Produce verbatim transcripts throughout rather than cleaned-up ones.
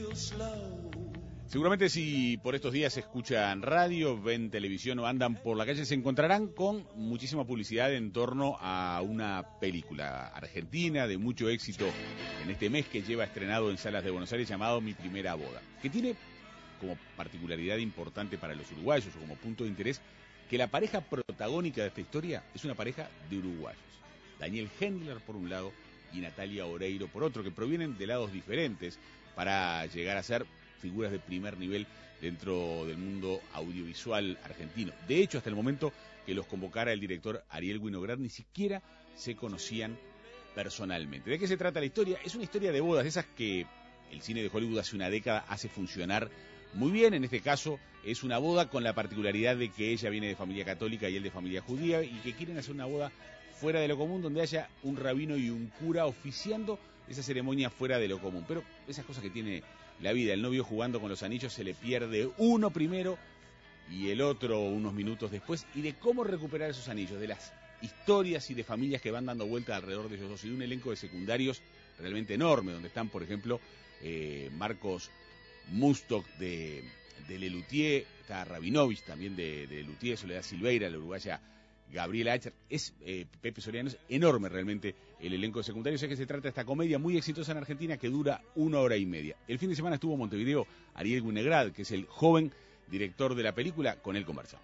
Seguramente si por estos días escuchan radio, ven televisión o andan por la calle, se encontrarán con muchísima publicidad en torno a una película argentina de mucho éxito en este mes que lleva estrenado en salas de Buenos Aires, llamado Mi Primera Boda, que tiene como particularidad importante para los uruguayos o como punto de interés que la pareja protagónica de esta historia es una pareja de uruguayos. Daniel Hendler por un lado y Natalia Oreiro por otro, que provienen de lados diferentes para llegar a ser figuras de primer nivel dentro del mundo audiovisual argentino. De hecho, hasta el momento que los convocara el director Ariel Winograd, ni siquiera se conocían personalmente. ¿De qué se trata la historia? Es una historia de bodas, esas que el cine de Hollywood hace una década hace funcionar muy bien. En este caso es una boda con la particularidad de que ella viene de familia católica y él de familia judía, y que quieren hacer una boda fuera de lo común, donde haya un rabino y un cura oficiando esa ceremonia fuera de lo común. Pero esas cosas que tiene la vida, el novio jugando con los anillos, se le pierde uno primero y el otro unos minutos después, y de cómo recuperar esos anillos, de las historias y de familias que van dando vuelta alrededor de ellos dos, y de un elenco de secundarios realmente enorme, donde están, por ejemplo, eh, Marcos Mustok de, de Lelutier, está Rabinovich también de, de Lelutier, Soledad Silveira, la uruguaya Gabriela Acher, es eh, Pepe Soriano, es enorme realmente el elenco de secundarios. Es que se trata de esta comedia muy exitosa en Argentina que dura una hora y media. El fin de semana estuvo en Montevideo Ariel Winograd, que es el joven director de la película, con él conversamos.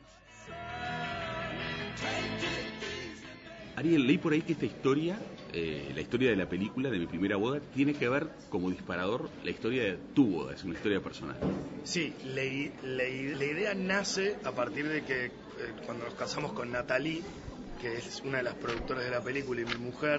Ariel, leí por ahí que esta historia, eh, la historia de la película de Mi Primera Boda, tiene que ver como disparador la historia de tu boda, es una historia personal. Sí, la, la, la idea nace a partir de que eh, cuando nos casamos con Natalie, que es una de las productoras de la película y mi mujer,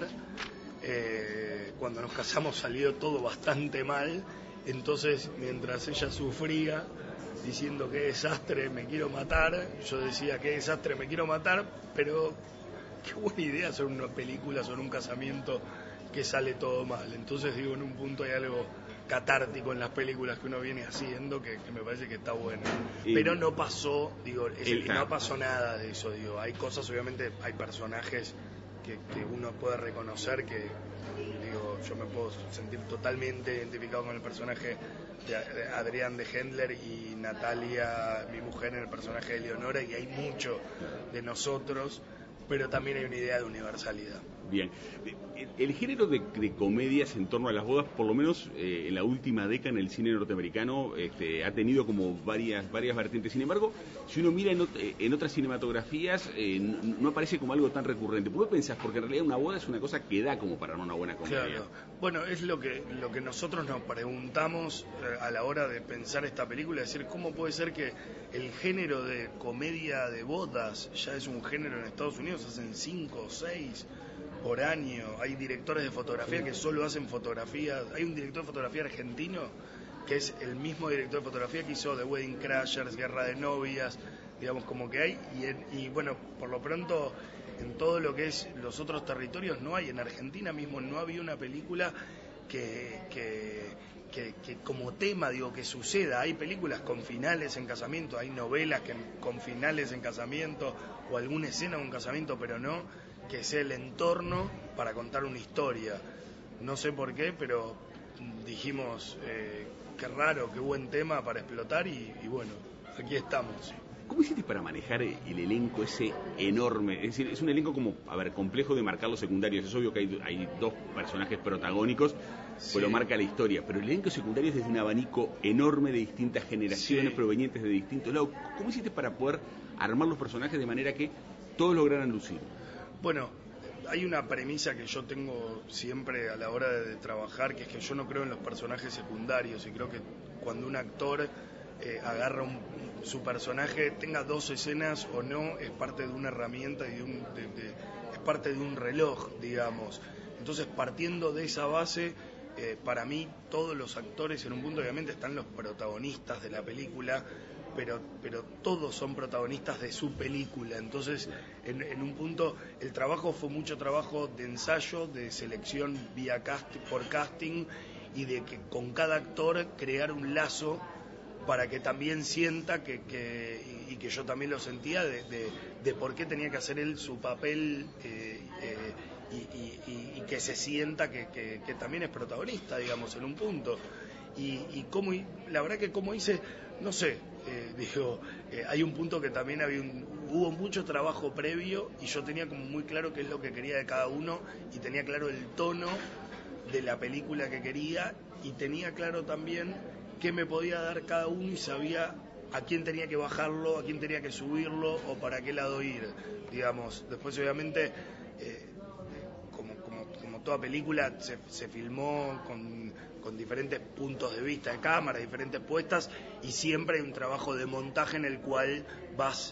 eh, cuando nos casamos salió todo bastante mal, entonces mientras ella sufría diciendo qué desastre, me quiero matar, yo decía qué desastre, me quiero matar, pero qué buena idea hacer una película sobre un casamiento que sale todo mal. Entonces digo, en un punto hay algo catártico en las películas que uno viene haciendo que, que me parece que está bueno. Y pero no pasó, digo, es, el, no pasó nada de eso, digo, hay cosas, obviamente hay personajes que, que uno puede reconocer que, digo, yo me puedo sentir totalmente identificado con el personaje de Adrián de Hendler y Natalia, mi mujer, en el personaje de Leonora, y hay mucho de nosotros, pero también hay una idea de universalidad. Bien, el género de, de comedias en torno a las bodas, por lo menos eh, en la última década en el cine norteamericano, este, ha tenido como varias varias vertientes. Sin embargo, si uno mira en, ot- en otras cinematografías, eh, no, no aparece como algo tan recurrente. ¿Por qué pensás? Porque en realidad una boda es una cosa que da como para una buena comedia. Claro. Bueno, es lo que lo que nosotros nos preguntamos eh, a la hora de pensar esta película, es decir, ¿cómo puede ser que el género de comedia de bodas ya es un género en Estados Unidos? Hacen cinco o seis por año, hay directores de fotografía que solo hacen fotografías, hay un director de fotografía argentino que es el mismo director de fotografía que hizo The Wedding Crashers, Guerra de Novias, digamos, como que hay, y, en, y bueno, por lo pronto en todo lo que es los otros territorios no hay. En Argentina mismo no había una película que, que, que, que como tema, digo, que suceda. Hay películas con finales en casamiento, hay novelas que, con finales en casamiento, o alguna escena de un casamiento, pero no que sea el entorno para contar una historia. No sé por qué, pero dijimos, eh, qué raro, qué buen tema para explotar, y, y bueno, aquí estamos. ¿Cómo hiciste para manejar el elenco ese enorme? Es decir, es un elenco como, a ver, complejo de marcar los secundarios. Es obvio que hay, hay dos personajes protagónicos, sí, pues lo marca la historia. Pero el elenco secundario es desde un abanico enorme de distintas generaciones, sí, provenientes de distintos lados. ¿Cómo hiciste para poder armar los personajes de manera que todos lograran lucir? Bueno, hay una premisa que yo tengo siempre a la hora de, de trabajar, que es que yo no creo en los personajes secundarios, y creo que cuando un actor eh, agarra un, su personaje, tenga dos escenas o no, es parte de una herramienta y de un, de, de, es parte de un reloj, digamos. Entonces, partiendo de esa base, eh, para mí todos los actores, en un punto obviamente están los protagonistas de la película, pero pero todos son protagonistas de su película. Entonces, en, en un punto, el trabajo fue mucho trabajo de ensayo, de selección vía casting, por casting, y de que con cada actor crear un lazo para que también sienta que, que y, y que yo también lo sentía, de, de, de por qué tenía que hacer él su papel, eh, eh, y, y, y que se sienta que, que, que también es protagonista, digamos, en un punto. y, y cómo, la verdad que como hice, no sé, eh, digo, eh, hay un punto que también había un, hubo mucho trabajo previo y yo tenía como muy claro qué es lo que quería de cada uno y tenía claro el tono de la película que quería y tenía claro también qué me podía dar cada uno y sabía a quién tenía que bajarlo, a quién tenía que subirlo o para qué lado ir, digamos. Después obviamente, eh, como, como, como toda película, se, se filmó con, con diferentes puntos de vista de cámara, diferentes puestas, y siempre hay un trabajo de montaje en el cual vas...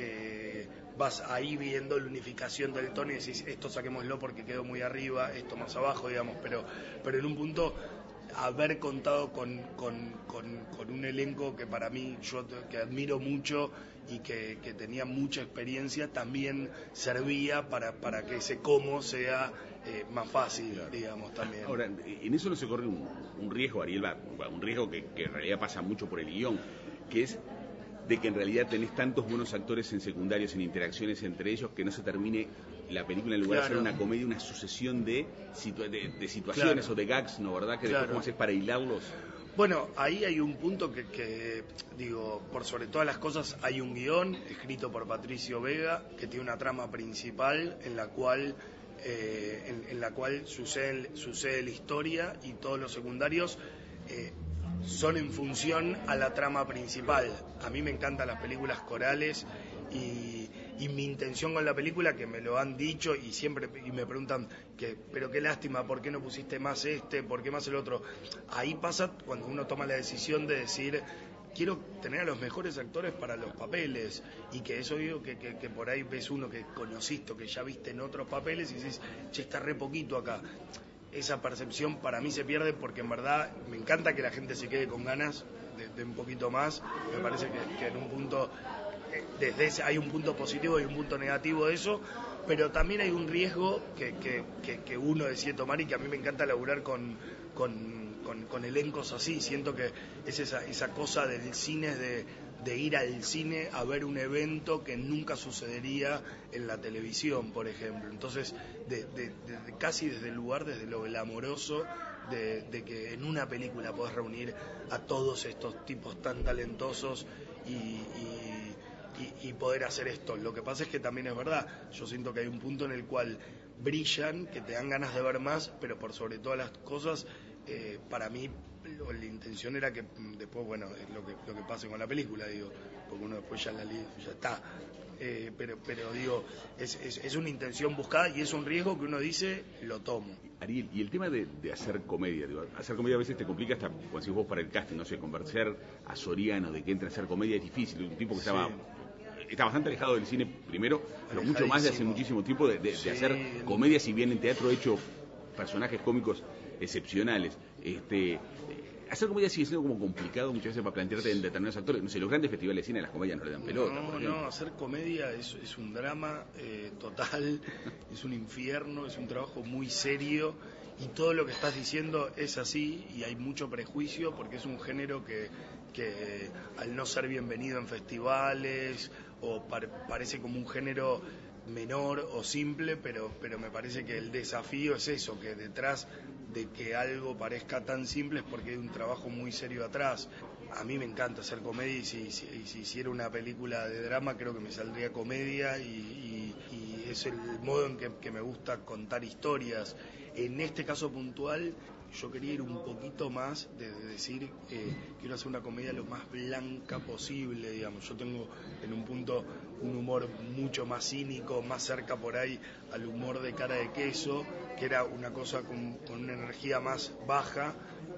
Eh, vas ahí viendo la unificación del tono y decís, esto saquémoslo porque quedó muy arriba, esto más abajo, digamos, pero, pero en un punto haber contado con, con, con, con un elenco que para mí, yo que admiro mucho y que, que tenía mucha experiencia, también servía para, para que ese cómo sea eh, más fácil, claro, digamos, también. Ahora, en eso no se corre un, un riesgo, Ariel, un riesgo que, que en realidad pasa mucho por el guión, que es de que en realidad tenés tantos buenos actores en secundarios, en interacciones entre ellos, que no se termine la película, en lugar claro. de ser una comedia, una sucesión de, situa de, de situaciones claro. o de gags, ¿no? ¿Verdad? Que claro. después, ¿cómo haces para hilarlos? Bueno, ahí hay un punto que, que, digo, por sobre todas las cosas, hay un guión escrito por Patricio Vega, que tiene una trama principal en la cual... Eh, en, en la cual sucede, sucede la historia y todos los secundarios eh, son en función a la trama principal. A mí me encantan las películas corales y, y mi intención con la película, que me lo han dicho y siempre y me preguntan, que, pero qué lástima, ¿por qué no pusiste más este? ¿Por qué más el otro? Ahí pasa cuando uno toma la decisión de decir, quiero tener a los mejores actores para los papeles, y que eso digo que, que, que por ahí ves uno que conociste o que ya viste en otros papeles y dices, che, está re poquito acá. Esa percepción para mí se pierde porque en verdad me encanta que la gente se quede con ganas de, de un poquito más. Me parece que, que en un punto, desde ese, hay un punto positivo y un punto negativo de eso, pero también hay un riesgo que, que, que, que uno decide tomar y que a mí me encanta laburar con... con Con, con elencos así. Siento que es esa, esa cosa del cine, de, de ir al cine a ver un evento que nunca sucedería en la televisión, por ejemplo. Entonces, de, de, de, casi desde el lugar, desde lo glamoroso, de, de que en una película podés reunir a todos estos tipos tan talentosos y, y, y, y poder hacer esto. Lo que pasa es que también es verdad, yo siento que hay un punto en el cual brillan, que te dan ganas de ver más, pero por sobre todas las cosas, Eh, para mí lo, la intención era que después, bueno, es lo que lo que pase con la película, digo, porque uno después ya la ya está, eh, pero pero digo, es, es, es una intención buscada y es un riesgo que uno dice, lo tomo. Ariel, y el tema de, de hacer comedia, digo, hacer comedia a veces te complica hasta, cuando decís vos para el casting, no sé, convencer a Soriano de que entre a hacer comedia es difícil, un tipo que sí. estaba... Está bastante alejado del cine primero, pero mucho más de hace muchísimo tiempo de, de, sí. de hacer comedia, si bien en teatro he hecho personajes cómicos excepcionales. Este, hacer comedia sigue siendo como complicado muchas veces para plantearte en determinados actores. No sé, los grandes festivales de cine las comedias no le dan pelota. No, no, hacer comedia es, es un drama eh, total, es un infierno, es un trabajo muy serio y todo lo que estás diciendo es así y hay mucho prejuicio porque es un género que, que al no ser bienvenido en festivales o par, parece como un género menor o simple, pero, pero me parece que el desafío es eso, que detrás de que algo parezca tan simple es porque hay un trabajo muy serio atrás. A mí me encanta hacer comedia y si, si, si hiciera una película de drama creo que me saldría comedia y, y, y es el modo en que, que me gusta contar historias. En este caso puntual yo quería ir un poquito más de, de decir, eh, quiero hacer una comedia lo más blanca posible, digamos. Yo tengo en un punto un humor mucho más cínico, más cerca por ahí al humor de Cara de Queso, que era una cosa con, con una energía más baja,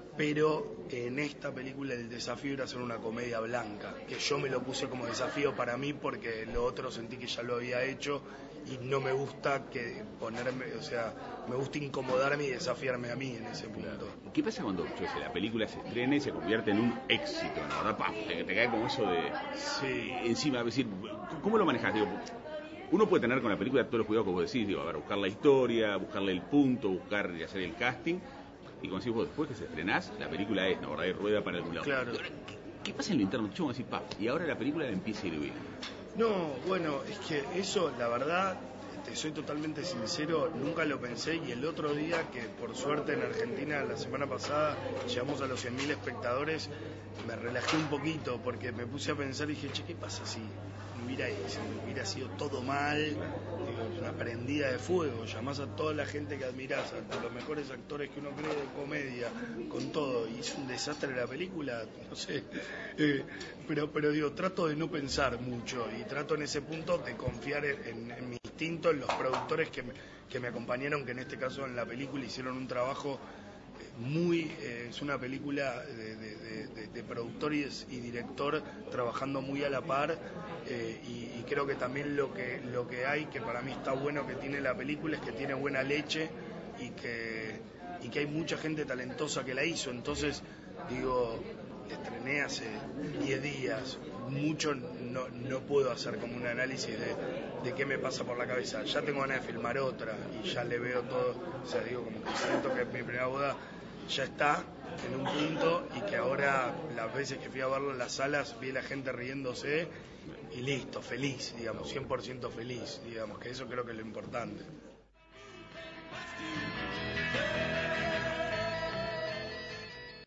pero en esta película el desafío era hacer una comedia blanca, que yo me lo puse como desafío para mí porque lo otro sentí que ya lo había hecho y no me gusta que ponerme, o sea, me gusta incomodarme y desafiarme a mí en ese punto. ¿Qué pasa cuando yo sé, la película se estrena y se convierte en un éxito, ¿no? ¿Verdad? ¡Pam! Te, te cae como eso de... Sí. Encima, es decir, ¿cómo lo manejas? Digo, uno puede tener con la película todos los cuidados que vos decís, digo, a ver, buscar la historia, buscarle el punto, buscar y hacer el casting, y como decís vos, después que se estrenás, la película es, ¿no? ¿Verdad? Y rueda para algún lado. Claro. Ahora, ¿qué, ¿Qué pasa en lo interno? Yo voy a decir, pa, y ahora la película la empieza a ir bien. No, bueno, es que eso, la verdad, te soy totalmente sincero, nunca lo pensé, y el otro día, que por suerte en Argentina la semana pasada llegamos a los cien mil espectadores, me relajé un poquito porque me puse a pensar y dije, che, ¿qué pasa si hubiera, si hubiera sido todo mal? Digo, una prendida de fuego, llamás a toda la gente que admirás, a los mejores actores que uno cree de comedia, con todo, y es un desastre la película, no sé, eh, pero, pero digo, trato de no pensar mucho y trato en ese punto de confiar en, en mi instinto, en los productores que me, que me acompañaron, que en este caso en la película hicieron un trabajo muy, eh, es una película de, de, de, de productor y, y director trabajando muy a la par, eh, y, y creo que también lo que, lo que hay, que para mí está bueno que tiene la película, es que tiene buena leche y que, y que hay mucha gente talentosa que la hizo. Entonces digo, estrené hace diez días, mucho no, no puedo hacer como un análisis de, de qué me pasa por la cabeza. Ya tengo ganas de filmar otra y ya le veo todo, o sea, digo, como que siento que mi primera boda ya está en un punto y que ahora las veces que fui a verlo en las salas vi a la gente riéndose y listo, feliz, digamos, cien por ciento feliz, digamos, que eso creo que es lo importante.